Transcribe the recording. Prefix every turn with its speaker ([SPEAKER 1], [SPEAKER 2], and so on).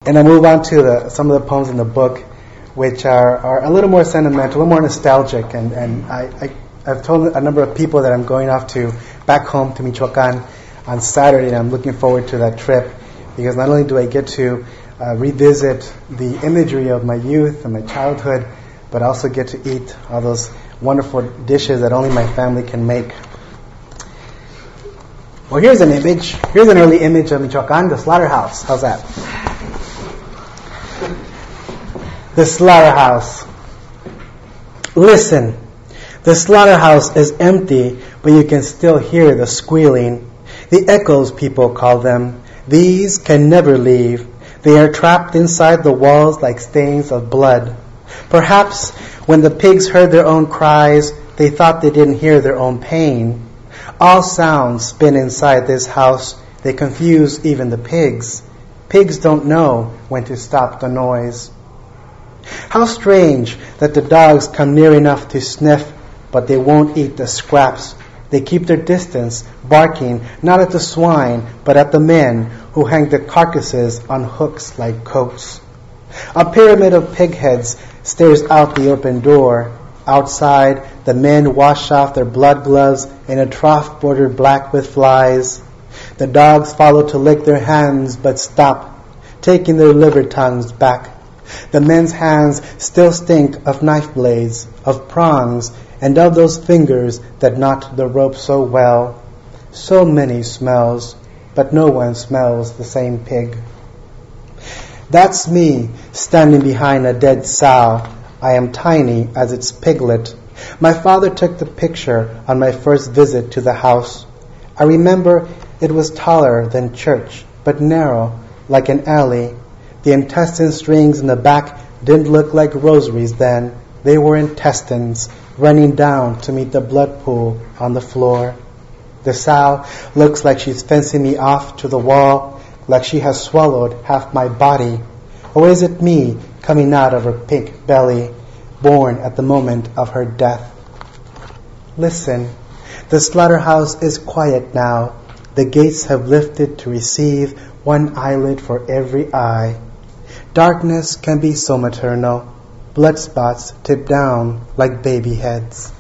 [SPEAKER 1] And I move on to some of the poems in the book, which are a little more sentimental, a little more nostalgic. And I've told a number of people that I'm going off to back home to Michoacan on Saturday, and I'm looking forward to that trip, because not only do I get to revisit the imagery of my youth and my childhood, but I also get to eat all those wonderful dishes that only my family can make. Well, here's an image. Here's an early image of Michoacan, the slaughterhouse. How's that? The slaughterhouse. Listen, the slaughterhouse is empty, but you can still hear the squealing. The echoes, people call them. These can never leave. They are trapped inside the walls like stains of blood. Perhaps when the pigs heard their own cries, they thought they didn't hear their own pain. All sounds spin inside this house. They confuse even the pigs. Pigs don't know when to stop the noise. How strange that the dogs come near enough to sniff, but they won't eat the scraps. They keep their distance, barking not at the swine, but at the men who hang the carcasses on hooks like coats. A pyramid of pig heads stares out the open door. Outside, the men wash off their blood gloves in a trough bordered black with flies. The dogs follow to lick their hands, but stop, taking their liver tongues back. The men's hands still stink of knife blades, of prongs, and of those fingers that knot the rope so well. So many smells, but no one smells the same pig. That's me, standing behind a dead sow. I am tiny as its piglet. My father took the picture on my first visit to the house. I remember it was taller than church, but narrow, like an alley. The intestine strings in the back didn't look like rosaries then. They were intestines running down to meet the blood pool on the floor. The sow looks like she's fencing me off to the wall, like she has swallowed half my body. Or is it me coming out of her pink belly, born at the moment of her death? Listen, the slaughterhouse is quiet now. The gates have lifted to receive one eyelid for every eye. Darkness can be so maternal. Blood spots tip down like baby heads.